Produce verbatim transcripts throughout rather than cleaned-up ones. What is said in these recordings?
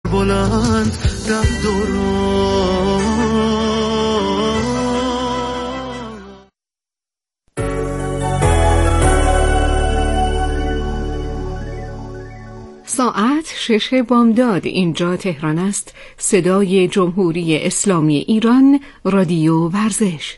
بلند در دوران. ساعت شش بامداد، اینجا تهران است. صدای جمهوری اسلامی ایران، رادیو ورزش.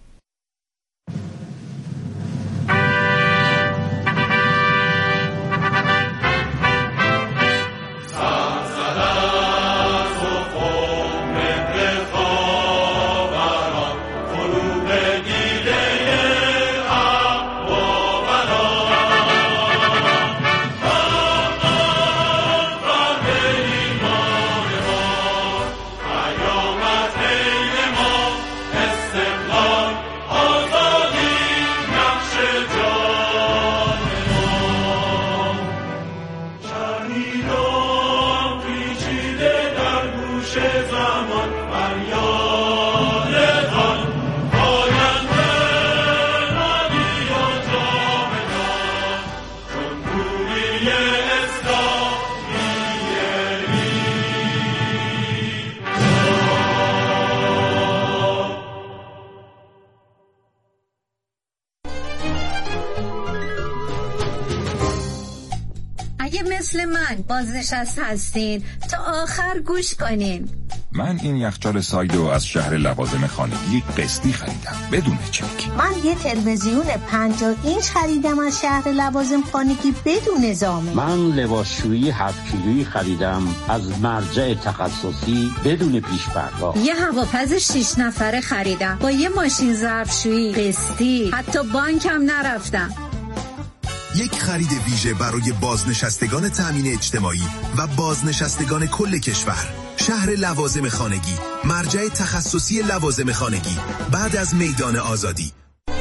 مثل من بازنشسته هستین تا آخر گوش کنین. من این یخچال سایدو از شهر لوازم خانگی قسطی خریدم بدون چک. من یه تلویزیون پنجاه اینچ خریدم از شهر لوازم خانگی بدون زامن. من لباسشویی هفت کیلویی خریدم از مرجع تخصصی بدون پیش پرداخت. یه هواپز شش نفره خریدم با یه ماشین ظرفشویی قسطی، حتی بانکم نرفتم. یک خرید ویژه برای بازنشستگان تامین اجتماعی و بازنشستگان کل کشور. شهر لوازم خانگی، مرجع تخصصی لوازم خانگی، بعد از میدان آزادی.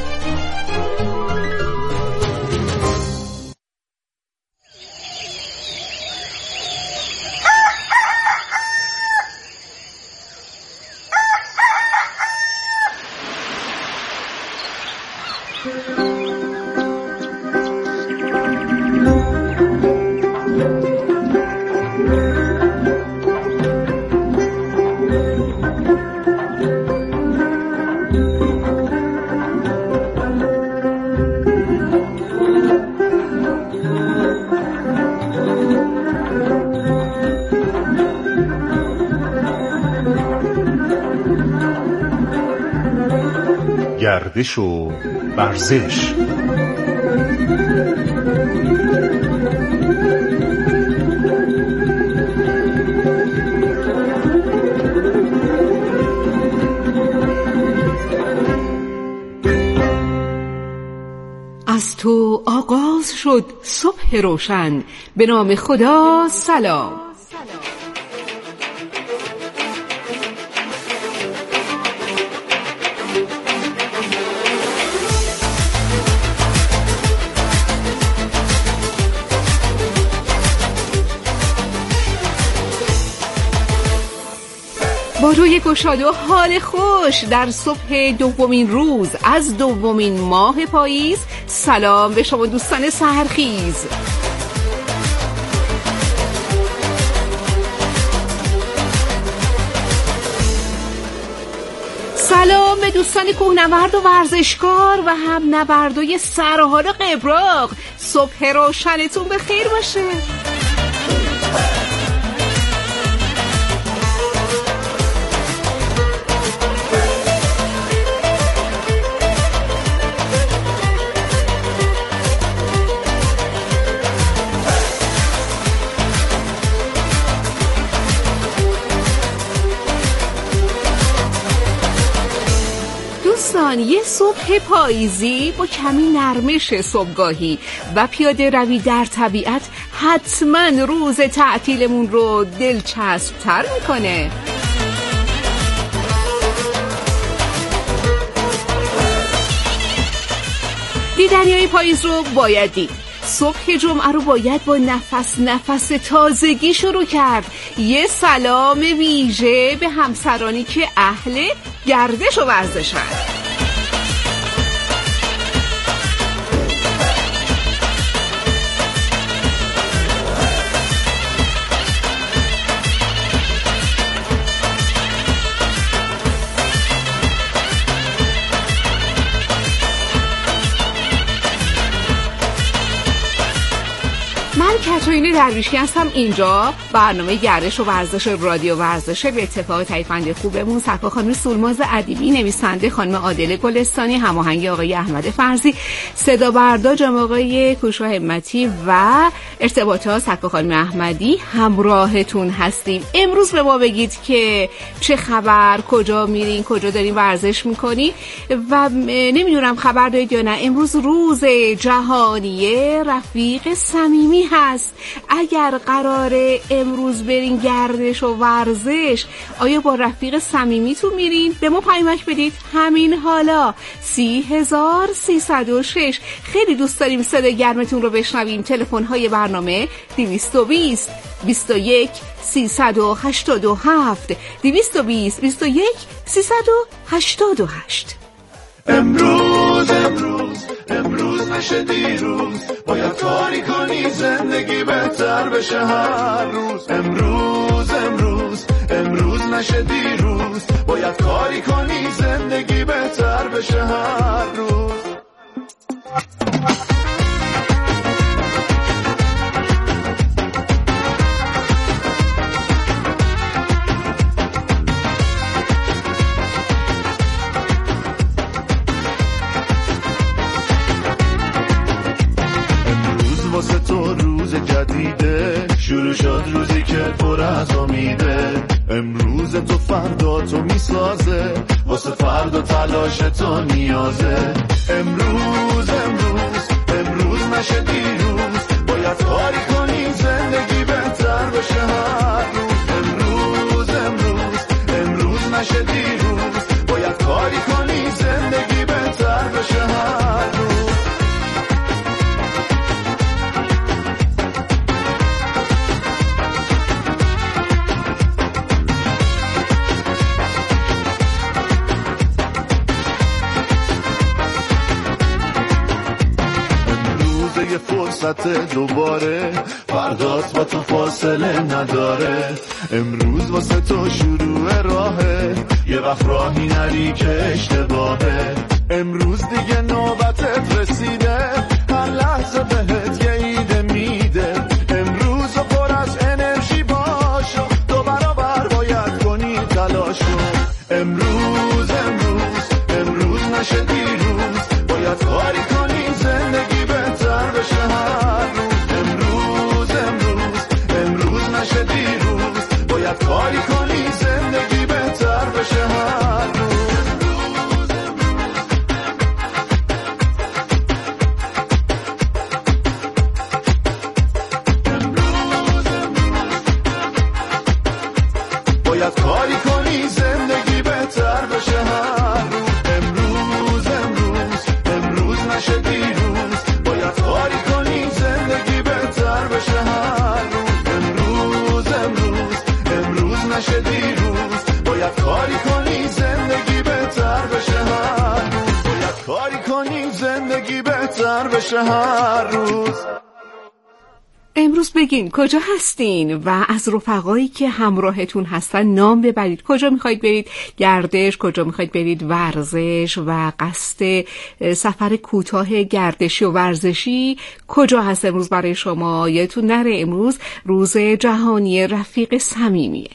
گردش و ورزش. از تو آغاز شد صبح روشن، به نام خدا سلام. با روی گشاده و حال خوش در صبح دومین روز از دومین ماه پاییز، سلام به شما دوستان سحرخیز. سلام به دوستان کوهنورد و ورزشکار و هم نوردای سرحال و قبراق. صبح روشنتون به خیر باشه. یه صبح پاییزی با کمی نرمش صبحگاهی و پیاده روی در طبیعت حتما روز تعطیلمون رو دلچسب تر میکنه. دیدنیای پاییز رو باید دید. صبح جمعه رو باید با نفس نفس تازگی شروع کرد. یه سلام ویژه به همسرانی که اهل گردش و ورزشن. شاهین درویشی هستم. اینجا برنامه گردش و ورزش رادیو ورزشه. به اتفاق تایفند خوبمون سرکار خانم سولماز ادیبی، نویسنده خانم عادله گلستانی، هماهنگ آقای احمد فرزی، صدا بردار جناب آقای کوشا همتی و ارتباطات سرکار خانم احمدی همراهتون هستیم. امروز به ما بگید که چه خبر، کجا میرین، کجا دارین ورزش میکنین و نمیدونم خبر دارید یا نه. امروز روز جهانی رفیق صمیمی هست. اگر قراره امروز برین گردش و ورزش، آیا با رفیق صمیمیتون میرین؟ به ما پیامک بدید همین حالا. سی هزار سیصد و شش. خیلی دوست داریم صدای گرمتون رو بشنویم. تلفن های برنامه دویست و بیست بیست و یک سیصد و هشتاد و هفت دویست و بیست بیست و یک سیصد و هشتاد و هشت. امروز امروز امروز نشه دیروز، باید کاری کنی زندگی بهتر بشه هر روز. امروز امروز امروز نشه دیروز، باید کاری کنی زندگی بهتر بشه هر روز. واسه تو روز جدیده، شروع شد روزی که پر از امیده. امروز تو فردا تو میسازه، واسه فردا تلاش تو نیازه. امروز امروز امروز نشه دیروز، باید کاری کنی زندگی بهتر بشه هر روز. امروز امروز امروز نشه دیروز، باید کاری کنی زندگی بهتر بشه هر روز. فرصت دوباره، فردات با تو فاصله نداره. امروز واسه تو شروع راهه، یه وقت راهی نری که اشتباهه. امروز دیگه نوبتت رسیده، هر لحظه بهت یه ایده میده. امروز و پر از انرژی باشو، دو برابر باید کنی تلاشو. امروز امروز امروز نشه دیروز، باید کاری کنی زندگی بهتر بشه هر روز. امروز امروز امروز نشه دیروز، باید کاری کنی زندگی بهتر بشه هر روز. باید کاری کنی زندگی بهتر بشه هر روز. امروز امروز امروز نشه دیروز، باید کاری کنی زندگی بهتر بشه هر روز. امروز امروز امروز نشه دیروز، باید کاری کنی زندگی بهتر بشه هر روز. باید کاری کنی زندگی بهتر بشه هر روز. امروز بگین کجا هستین و از رفقایی که همراهتون هستن نام ببرید. کجا میخواید برید گردش، کجا میخواید برید ورزش و قصد سفر کوتاه گردشی و ورزشی کجا هست امروز برای شما. یادتون نره امروز روز جهانی رفیق صمیمیه.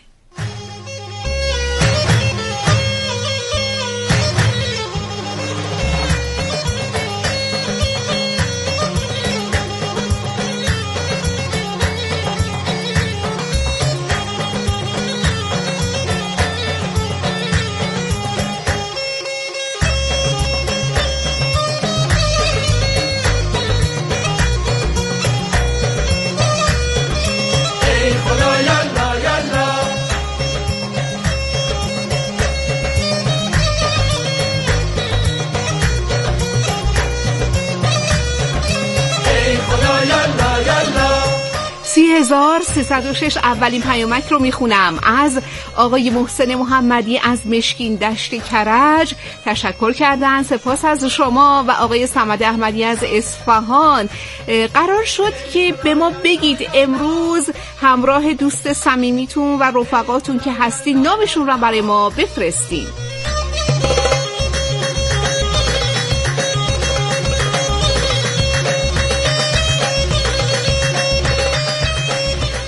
سی هزار سیصد و شش. اولین پیامک رو میخونم از آقای محسن محمدی از مشکین دشت کرج. تشکر کردن، سپاس از شما. و آقای صمد احمدی از اصفهان. قرار شد که به ما بگید امروز همراه دوست صمیمیتون و رفقاتون که هستین نامشون رو برای ما بفرستین.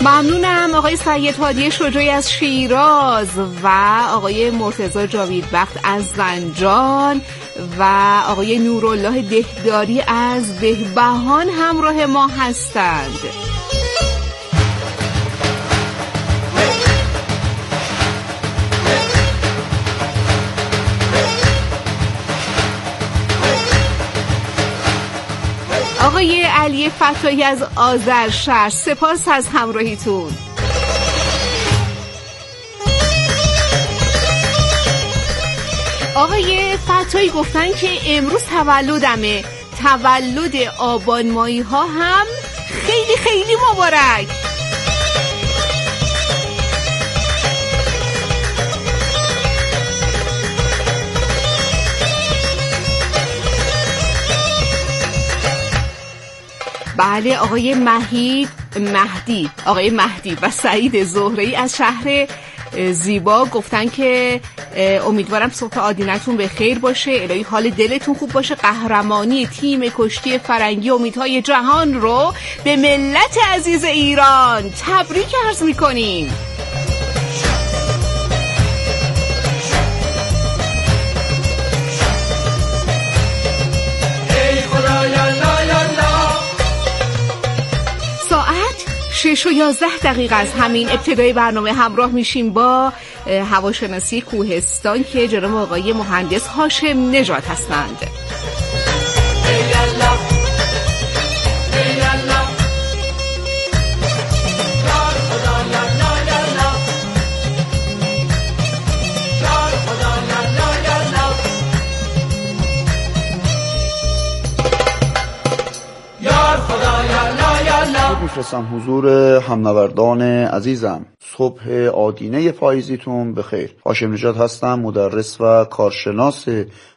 ممنونم آقای سید هادی شجاعی از شیراز و آقای مرتضی جاویدبخت از زنجان و آقای نورالله دهداری از بهبهان همراه ما هستند. آقای علی فتایی از آذرشهر، سپاس از همراهیتون. آقای فتایی گفتن که امروز تولدمه، تولد آبان ماهی ها هم خیلی خیلی مبارک. بله آقای مهید مهدی آقای مهدی و سعید زهره‌ای از شهر زیبا گفتن که امیدوارم صبح آدینتون به خیر باشه، الهی حال دلتون خوب باشه، قهرمانی تیم کشتی فرنگی امیدهای جهان رو به ملت عزیز ایران تبریک عرض میکنیم. شش و یازده دقیقه از همین ابتدای برنامه همراه میشیم با هواشناسی کوهستان که جناب آقای مهندس هاشم نژاد هستند. میفرستم حضور همنوردان عزیزم. صبح آدینه پاییزیتون بخیر. هاشم نژاد هستم، مدرس و کارشناس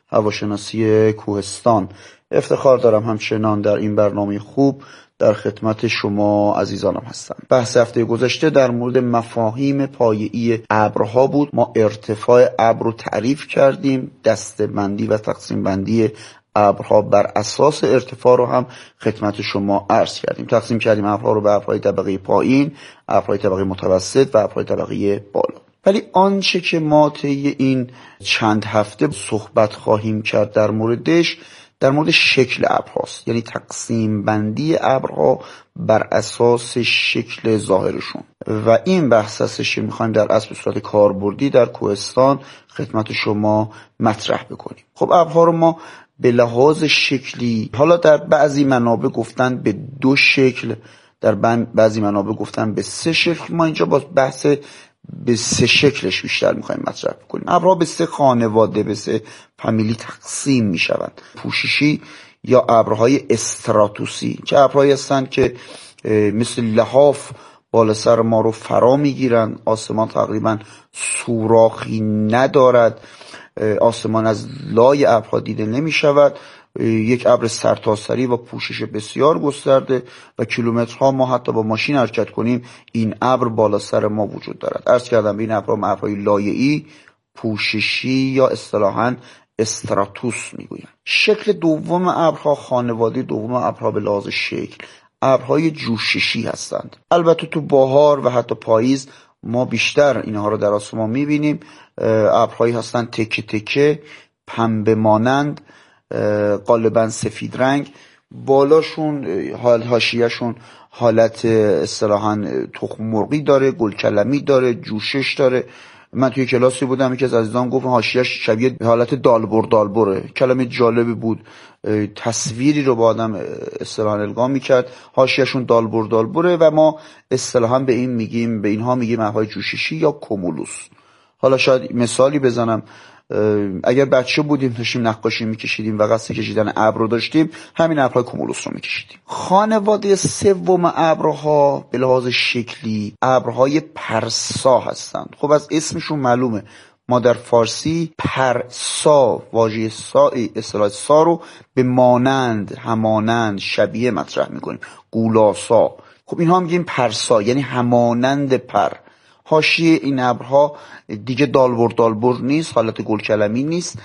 هواشناسی کوهستان. افتخار دارم همچنان در این برنامه خوب در خدمت شما عزیزانم هستم. بحث هفته گذشته در مورد مفاهیم پایه‌ای ابرها بود. ما ارتفاع ابر رو تعریف کردیم، دسته‌بندی و تقسیم بندی ابرها بر اساس ارتفاع رو هم خدمت شما عرض کردیم. تقسیم کردیم ابرها رو به ابرهای طبقه پایین، ابرهای طبقه متوسط و ابرهای طبقه بالا. ولی آنچه که ما طی این چند هفته صحبت خواهیم کرد در موردش، در مورد شکل ابرهاست، یعنی تقسیم بندی ابرها بر اساس شکل ظاهرشون. و این بحث هستش که میخوایم در اصل به صورت کاربردی در کوهستان خدمت شما مطرح بکنیم. خب ابرها رو ما به لحاظ شکلی، حالا در بعضی منابع گفتن به دو شکل، در بعضی منابع گفتن به سه شکل، ما اینجا با بحث به سه شکلش بیشتر میخوایم مطرح بکنیم. ابرها به سه خانواده، به سه فامیلی تقسیم میشوند. پوششی یا ابرهای استراتوسی، که ابرهایی هستند که مثل لحاف بالا سر ما رو فرا میگیرن، آسمان تقریبا سوراخی ندارد، آسمان از لای ابرها دیده نمی شود، یک ابر سرتاسری و پوشش بسیار گسترده و کیلومترها ما حتی با ماشین حرکت کنیم این ابر بالا سر ما وجود دارد. عرض کردم این ابرها ابرهای لایه‌ای، پوششی یا اصطلاحاً استراتوس میگویند. شکل دوم ابرها، خانواده دوم ابرها به لحاظ شکل، ابرهای جوششی هستند. البته تو بهار و حتی پاییز ما بیشتر اینها رو در آسمان میبینیم. ابرهایی هستند تکه تکه، پنبه مانند، غالبا سفید رنگ، بالاشون حال حاشیه‌شون حالت اصطلاحاً تخم مرغی داره، گلکلمی داره، جوشش داره. من توی کلاسی بودم یکی از عزیزان گفت حاشیه‌اش شبیه حالت دالبر دالبره. کلمه جالبی بود، تصویری رو با آدم اصطلاحاً القا می‌کرد. حاشیه‌شون دالبر دالبره و ما اصطلاحاً به این میگیم، به اینها میگیم ابرهای جوششی یا کومولوس. حالا شاید مثالی بزنم، اگر بچه بودیم داشتیم نقاشی میکشیدیم و قصد کشیدن ابر رو داشتیم، همین ابرهای کومولوس رو میکشیدیم. خانواده سوم ابرها به لحاظ شکلی ابرهای پرسا هستند. خب از اسمشون معلومه، ما در فارسی پرسا، واژه سا، اصطلاح سا رو به مانند، همانند، شبیه مطرح میکنیم، گولاسا. خب اینها میگیم پرسا، یعنی همانند پر. حاشیه این ابرها دیگه دالبر دالبر نیست، حالت گلکلمی نیست،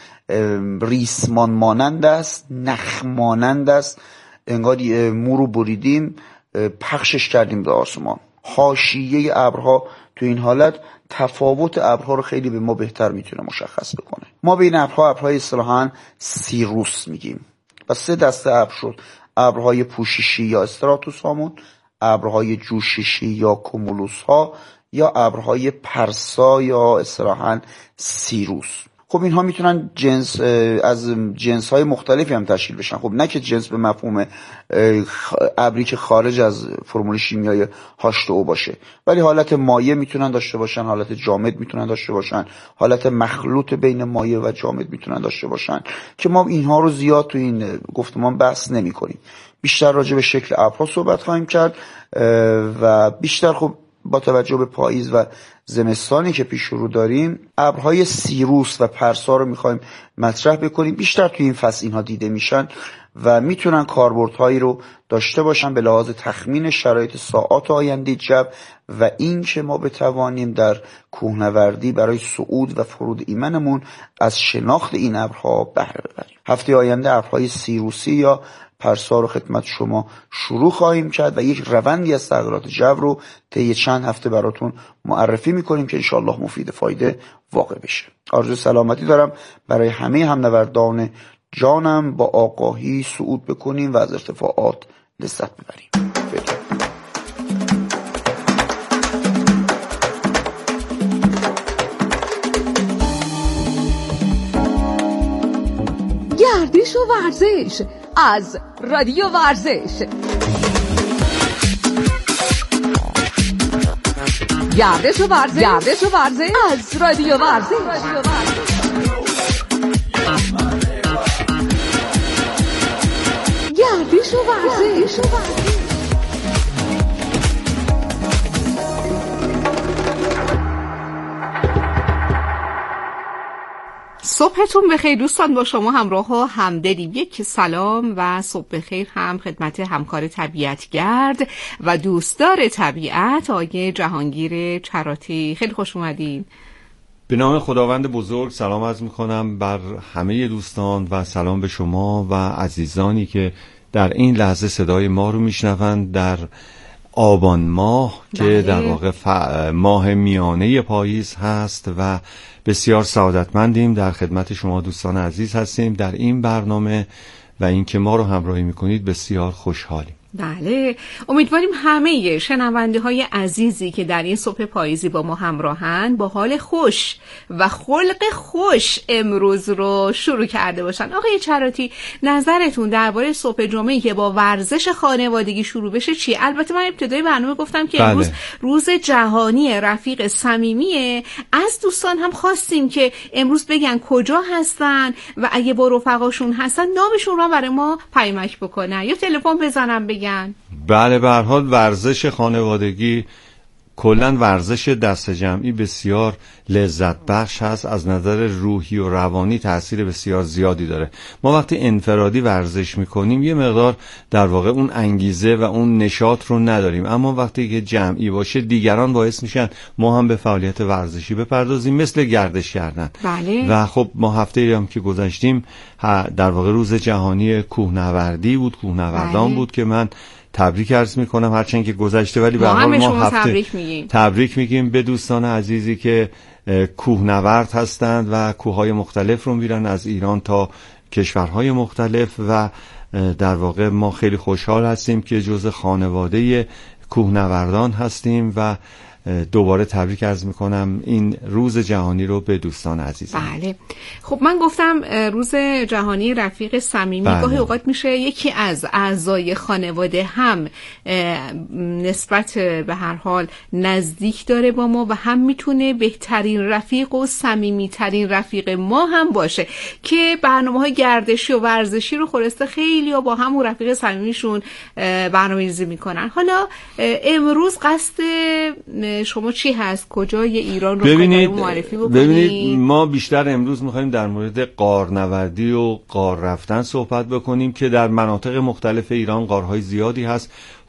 ریسمان مانند است، نخ مانند است، انگار مو رو بریدیم پخشش کردیم به آسمان. حاشیه ابرها تو این حالت تفاوت ابرها رو خیلی به ما بهتر میتونه مشخص بکنه. ما به این ابرها ابرهای اصطلاحاً سیروس میگیم و سه دسته ابر شد: ابرهای پوششی یا استراتوس هامون، ابرهای جوششی یا کومولوس ها، یا ابرهای پرسا یا اصطلاحاً سیروس. خب اینها میتونن جنس از جنس های مختلفی هم تشکیل بشن. خب نه که جنس به مفهوم ابری که خارج از فرمول شیمیایی هاش تو او باشه، ولی حالت مایع میتونن داشته باشن، حالت جامد میتونن داشته باشن، حالت مخلوط بین مایع و جامد میتونن داشته باشن که ما اینها رو زیاد تو این گفتمان بحث نمی کنیم. بیشتر راجع به شکل ابرها صحبت خواهیم کرد و بیشتر خب با توجه به پاییز و زمستانی که پیش رو داریم ابرهای سیروس و پرسا رو میخوایم مطرح بکنیم. بیشتر توی این فصل اینها دیده میشن و میتونن کاربردهایی رو داشته باشن به لحاظ تخمین شرایط ساعات آینده جو و این که ما بتوانیم در کوهنوردی برای صعود و فرود ایمنمون از شناخت این ابرها بهره ببریم. هفته آینده ابرهای سیروسی یا پرسا رو خدمت شما شروع خواهیم کرد و یک روندی از تغییرات جو رو طی چند هفته براتون معرفی میکنیم که انشاءالله مفید فایده واقع بشه. آرزوی سلامتی دارم برای همه همنوردان جانم. با آگاهی صعود بکنیم و از ارتفاعات لذت ببریم. فعلا. گردش و ورزش از رادیو ورزش. گردش و ورزش گردش و ورزش از رادیو ورزش. گردش و ورزش. صبحتون بخیر دوستان، با شما همراه ها همدلیم. یک سلام و صبح بخیر هم خدمت همکار طبیعتگرد و دوستدار طبیعت آقای جهانگیر چراتی. خیلی خوش اومدین. به نام خداوند بزرگ سلام عرض میکنم بر همه دوستان و سلام به شما و عزیزانی که در این لحظه صدای ما رو میشنوند در آبان ماه که بله. در واقع ف... ماه میانه پاییز هست و بسیار سعادتمندیم در خدمت شما دوستان عزیز هستیم در این برنامه و اینکه ما رو همراهی میکنید بسیار خوشحالیم. بله، امیدواریم همه شنونده های عزیزی که در این صبح پاییزی با ما همراهن با حال خوش و خلق خوش امروز رو شروع کرده باشن. آقای چراتی، نظرتون درباره صبح جمعه‌ای که با ورزش خانوادگی شروع بشه چیه؟ البته من ابتدای برنامه گفتم که بله. امروز روز جهانی رفیق صمیمیه. از دوستان هم خواستیم که امروز بگن کجا هستن و اگه با رفقاشون هستن نامشون رو برای ما پیامک بکنن یا تلفن بزنن بگن. بله، به هر حال ورزش خانوادگی کلاً ورزش دست جمعی بسیار لذت بخش هست، از نظر روحی و روانی تأثیر بسیار زیادی داره. ما وقتی انفرادی ورزش میکنیم یه مقدار در واقع اون انگیزه و اون نشاط رو نداریم، اما وقتی که جمعی باشه دیگران باعث میشن ما هم به فعالیت ورزشی بپردازیم مثل گردش کردن. بله. و خب ما هفته هم که گذشتیم در واقع روز جهانی کوهنوردی بود، کوهنوردان بله. بود که من تبریک عرض میکنم هرچند که گذشته، ولی به هر حال ما هفته تبریک میگیم. تبریک میگیم به دوستان عزیزی که کوهنورد هستند و کوههای مختلف رو میرن از ایران تا کشورهای مختلف و در واقع ما خیلی خوشحال هستیم که جزء خانواده کوهنوردان هستیم و دوباره تبریک عرض میکنم این روز جهانی رو به دوستان عزیزم. بله، خب من گفتم روز جهانی رفیق صمیمی بله. گاهی اوقات میشه یکی از اعضای خانواده هم نسبت به هر حال نزدیک داره با ما و هم میتونه بهترین رفیق و صمیمی ترین رفیق ما هم باشه که برنامه‌های گردشی و ورزشی رو خلاصه خیلی با هم و رفیق صمیمیشون برنامه‌ریزی میکنن. حالا امروز قصد شما چی هست؟ کجای ایران رو ببینید معرفی بکنید؟ ببینید ما بیشتر امروز میخوایم در مورد غارنوردی و غار رفتن صحبت بکنیم که در مناطق مختلف ایران غارهای زیادی هست.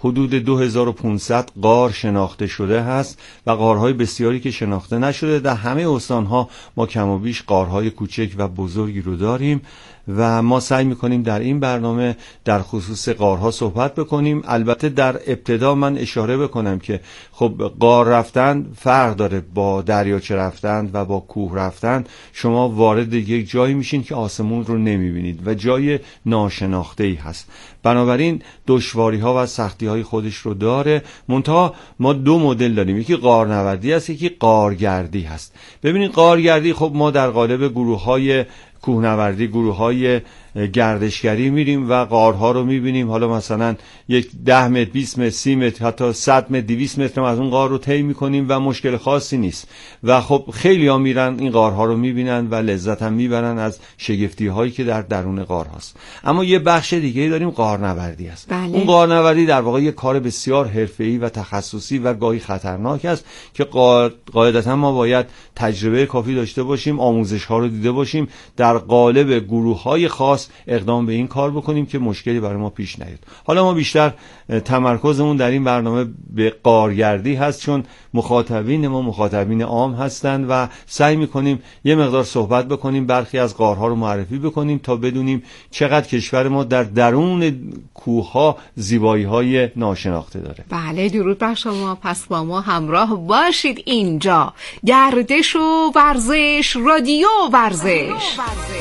حدود دو هزار و پانصد غار شناخته شده هست و غارهای بسیاری که شناخته نشده. در همه استانها ما کم و بیش غارهای کوچک و بزرگی رو داریم و ما سعی میکنیم در این برنامه در خصوص غارها صحبت بکنیم. البته در ابتدا من اشاره بکنم که خب غار رفتن فرق داره با دریاچه رفتن و با کوه رفتن. شما وارد یک جایی میشین که آسمون رو نمیبینید و جای ناشناخته‌ای هست، بنابراین دشواری ها و سختی های خودش رو داره. منتها ما دو مدل داریم، یکی غارنوردی هست، یکی غارگردی هست. ببینید غارگردی خب ما در قالب گروه های کوهنوردی، گروه های گردشگری میریم و غارها رو میبینیم. حالا مثلا یک ده متر، بیست متر، سی متر، حتی صد متر، دویست متر از اون غار رو طی میکنیم و مشکل خاصی نیست و خب خیلی ها میرن این غارها رو میبینن و لذت هم میبرن از شگفتی هایی که در درون غار هست. اما یه بخش دیگه داریم غارنوردی است. بله. اون غارنوردی در واقع یک کار بسیار حرفه‌ای و تخصصی و گاهی خطرناک است که قاعدتا ما باید تجربه کافی داشته باشیم، آموزش ها رو دیده باشیم، در قالب گروه های خاص اقدام به این کار بکنیم که مشکلی برای ما پیش نیاد. حالا ما بیشتر تمرکزمون در این برنامه به غارگردی هست، چون مخاطبین ما مخاطبین عام هستند و سعی میکنیم یه مقدار صحبت بکنیم، برخی از غارها رو معرفی بکنیم تا بدونیم چقدر کشور ما در درون کوهها زیبایی‌های ناشناخته داره. بله، درود بر شما. پس با ما همراه باشید. اینجا گردش و ورزش، رادیو ورزش.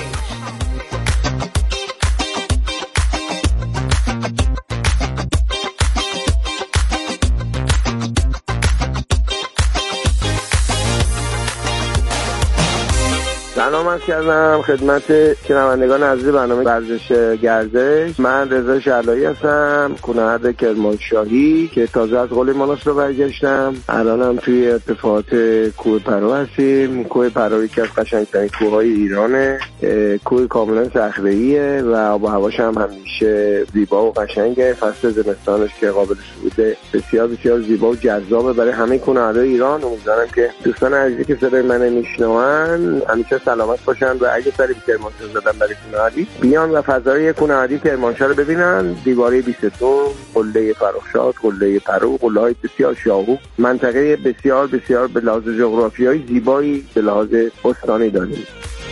سلام عرض کردم خدمت شنوندگان عزیز برنامه ورزش گردش. من رضا شعلایی هستم، کوهنورد کرمانشاهی که تازه از قله ماناس رو برگشتم. الانم توی ارتفاعات کوه پرو هستیم. کوه پرو یکی از قشنگترین کوههای ایرانه، کوه کاملا صخره‌ایه و آب و هواش هم همیشه زیبا و قشنگه. فصل زمستانش که قابل صعود بسیار بسیار زیبا و جذابه برای همه کوهنوردای ایران. امیدوارم که دوستان عزیزی که صدای من میشنون همیشه سلامت باشن و اگه سری به کرمانشاه زدن برای کوهنوردی بیان و فضای کوهنوردی کرمانشاه رو ببینن. دیواره بیست و دو، قله فرخشاد، قله پرو، قله‌های بسیار شاهو، منطقه بسیار بسیار به لحاظ جغرافیایی زیبایی به لحاظ استانی داریم.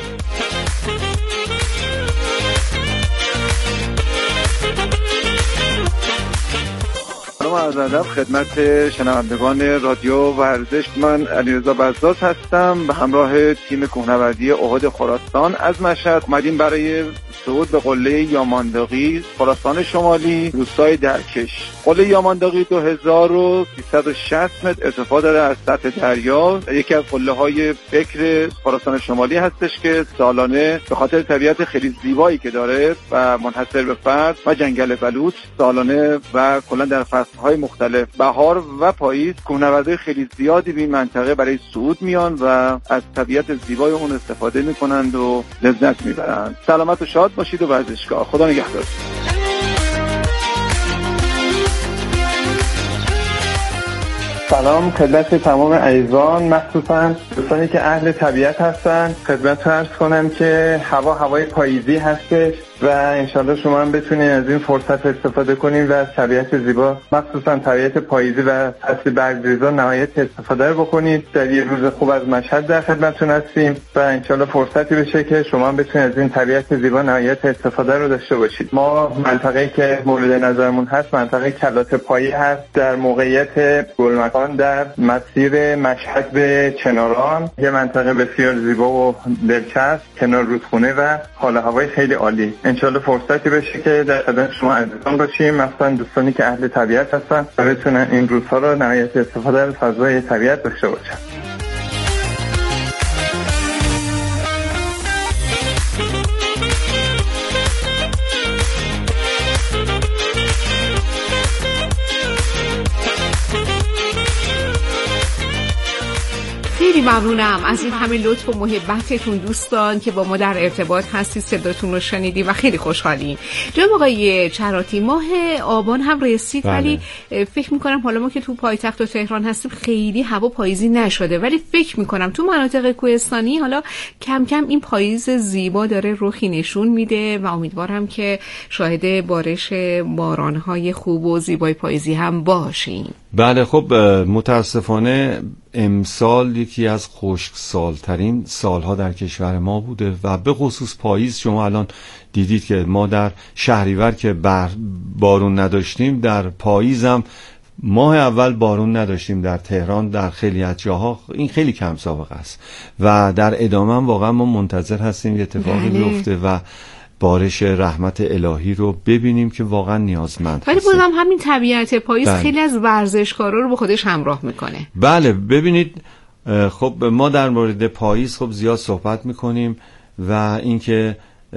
سلام عرض ادب خدمت شنوندگان رادیو ورزش. من علیرضا بزاز هستم به همراه تیم کوهنوردی احد خراسان از مشهد. اومدیم برای صعود به قله یامانداغی، خراسان شمالی، روستای درکش. قله یامانداغی دو هزار و سیصد و شصت متر ارتفاع داره از سطح دریا. یکی از قله‌های بکر خراسان شمالی هستش که سالانه به خاطر طبیعت خیلی زیبایی که داره و منحصر به فرد و جنگل بلوط سالانه و کلا در فصل‌های مختلف بهار و پاییز کوهنوردای خیلی زیادی به این منطقه برای صعود میان و از طبیعت زیبای اون استفاده میکنند و لذت میبرند. سلامت و شاد باشید و ورزشکار. خدا نگهدار. سلام خدمت تمام عزیزان، مخصوصا دوستانی که اهل طبیعت هستن. خدمت عرض کنم که هوا هوای پاییزی هستش و انشالله شما هم بتونین از این فرصت استفاده کنین و از طبیعت زیبا، مخصوصا طبیعت پاییزی و فصل برگریزا نهایت استفاده رو بکنید. در یه روز خوب از مشهد در خدمتتون هستیم و انشالله فرصتی بشه که شما هم بتونید از این طبیعت زیبا نهایت استفاده رو داشته باشید. ما منطقه‌ای که مورد نظرمون هست منطقه کلات پایی هست، در موقعیت گلمکان در مسیر مشهد به چناران، یه منطقه بسیار زیبا و دلچسب کنار رودخونه و حال هوای خیلی عالی. انشالله فرصتی بشه که در خدمت شما عزیزان باشیم، مثلا دوستانی که اهل طبیعت هستن و بتونن این روزها رو نهایت استفاده از فضای طبیعت داشته باشن. خیلی خیلی ممنونم از این همه لطف و محبتتون دوستان که با ما در ارتباط هستید، صداتون رو شنیدیم و خیلی خوشحالیم. جناب آقای چراتی، ماه آبان هم رسید، بله. ولی فکر میکنم حالا ما که تو پایتخت و تهران هستیم خیلی هوا پاییزی نشده، ولی فکر میکنم تو مناطق کوهستانی حالا کم کم این پاییز زیبا داره رخی نشون میده و امیدوارم که شاهد بارش بارانهای خوب و زیبای پاییزی هم باشیم. بله خب متاسفانه امسال یکی از خشکسالترین سالها در کشور ما بوده و به خصوص پاییز. شما الان دیدید که ما در شهریور که بر بارون نداشتیم، در پاییز هم ماه اول بارون نداشتیم در تهران، در خیلی از جاها. این خیلی کم سابقه است و در ادامه هم واقعا ما منتظر هستیم یه اتفاقی بیفته و بارش رحمت الهی رو ببینیم که واقعا نیازمند ولی بازم همین طبیعت پاییز بله. خیلی از ورزشکارا رو به خودش همراه میکنه. بله ببینید، خب ما در مورد پاییز خب زیاد صحبت میکنیم و اینکه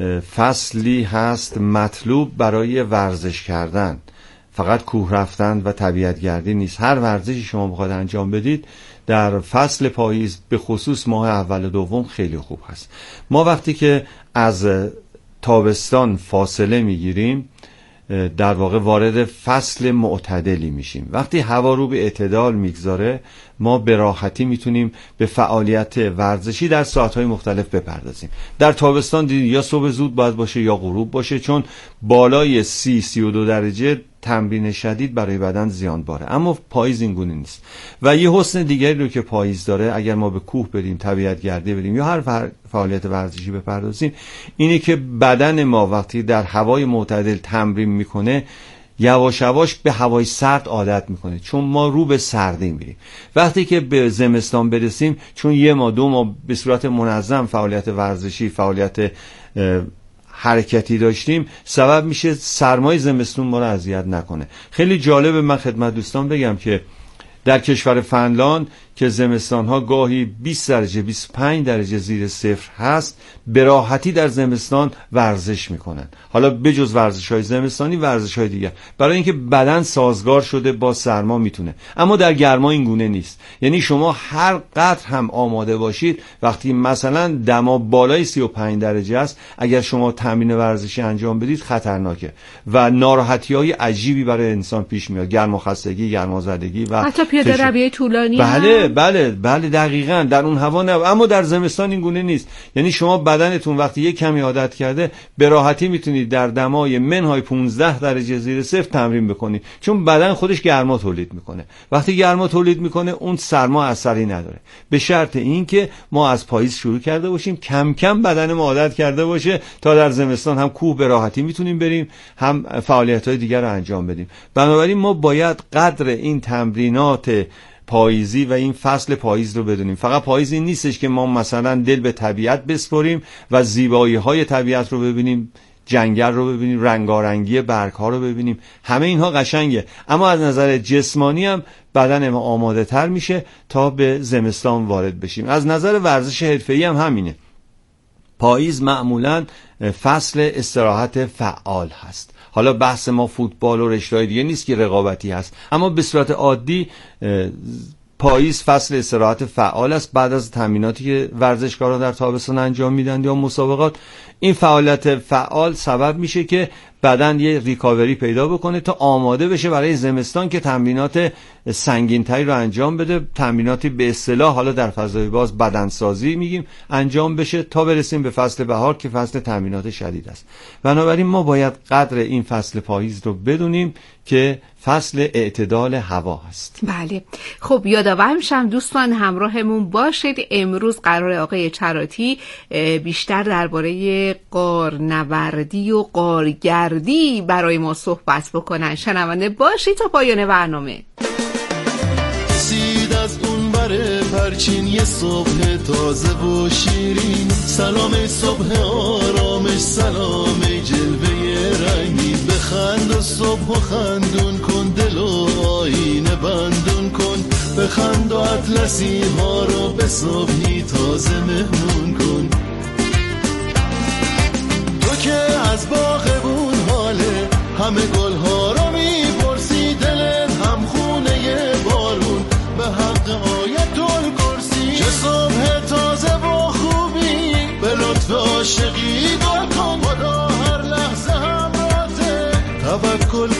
فصلی هست مطلوب برای ورزش کردن، فقط کوه رفتن و طبیعت گردی نیست. هر ورزشی شما بخواید انجام بدید در فصل پاییز به خصوص ماه اول و دوم خیلی خوب هست. ما وقتی که از تابستان فاصله میگیریم در واقع وارد فصل معتدلی میشیم. وقتی هوا رو به اعتدال میگذاره ما به راحتی میتونیم به فعالیت ورزشی در ساعتهای مختلف بپردازیم. در تابستان دیدید یا صبح زود باید باشه یا غروب باشه، چون بالای سی سی و دو درجه تمرین شدید برای بدن زیان باره. اما پاییز این گونه نیست و یه حسن دیگری رو که پاییز داره، اگر ما به کوه بریم، طبیعت گردی بریم یا هر فعالیت ورزشی بپردازیم، اینه که بدن ما وقتی در هوای معتدل تمرین میکنه یواش یواش به هوای سرد عادت میکنه، چون ما رو به سردی میریم. وقتی که به زمستان برسیم، چون یه ماه دو ماه به صورت منظم فعالیت ورزشی، فعالیت حرکتی داشتیم، سبب میشه سرمای زمستون ما رو اذیت نکنه. خیلی جالبه، من خدمت دوستان بگم که در کشور فنلاند که زمستان‌ها گاهی بیست درجه بیست و پنج درجه زیر صفر هست، به راحتی در زمستان ورزش میکنن. حالا بجز ورزش‌های زمستانی ورزش‌های دیگر، برای اینکه بدن سازگار شده با سرما میتونه. اما در گرما این گونه نیست. یعنی شما هر قدر هم آماده باشید، وقتی مثلا دما بالای سی و پنج درجه است، اگر شما تمرین ورزشی انجام بدید خطرناکه و ناراحتی‌های عجیبی برای انسان پیش میاد، گرماخستگی، گرمازدگی و حتی پیاده روی طولانی. بله بله بله دقیقاً در اون هوا نه. اما در زمستان این گونه نیست. یعنی شما بدنتون وقتی یک کمی عادت کرده، به راحتی میتونید در دمای منهای پانزده درجه زیر صفر تمرین بکنید، چون بدن خودش گرما تولید میکنه. وقتی گرما تولید میکنه اون سرما اثری نداره، به شرط اینکه ما از پاییز شروع کرده باشیم، کم کم بدن ما عادت کرده باشه تا در زمستان هم کوه به راحتی میتونیم بریم، هم فعالیت‌های دیگر رو انجام بدیم. بنابراین ما باید قدر این تمرینات پاییزی و این فصل پاییز رو بدونیم. فقط پاییز این نیستش که ما مثلا دل به طبیعت بسپریم و زیبایی های طبیعت رو ببینیم، جنگل رو ببینیم، رنگارنگی برگ ها رو ببینیم، همه اینها قشنگه، اما از نظر جسمانی هم بدن ما آماده تر میشه تا به زمستان وارد بشیم. از نظر ورزش حرفه‌ای هم همینه. پاییز معمولا فصل استراحت فعال هست. حالا بحث ما فوتبال و رشته‌های دیگه نیست که رقابتی هست، اما به صورت عادی پاییز فصل استراحت فعال است. بعد از تمریناتی که ورزشکاران در تابستان انجام میدن یا مسابقات، این فعالیت فعال سبب میشه که بدن یه ریکاوری پیدا بکنه تا آماده بشه برای زمستان که تمرینات سنگین‌تری رو انجام بده، تمریناتی به اصطلاح حالا در فضای باز بدنسازی میگیم انجام بشه، تا برسیم به فصل بهار که فصل تمرینات شدید است. بنابراین ما باید قدر این فصل پاییز رو بدونیم که فصل اعتدال هوا هست. بله خب یادآور میشم دوستان همراهمون باشید. امروز قرار آقای چراتی بیشتر درباره غارنوردی و غارگردی برای ما صحبت بکنن. شنونده باشید تا پایان برنامه. سید از اون بره پرچین یه صبح تازه و شیرین، سلام صبح آرامش، سلام جلوه رنگی، بخند و صبح و خندون کن، دل و آینه بندون کن، بخند و اطلسی ها رو به صبحی تازه مهمون کن. تو که از باغبون حاله همه گل ها رو میپرسی، دلت هم خونه بارون به حق آیت الکرسی، چه توکل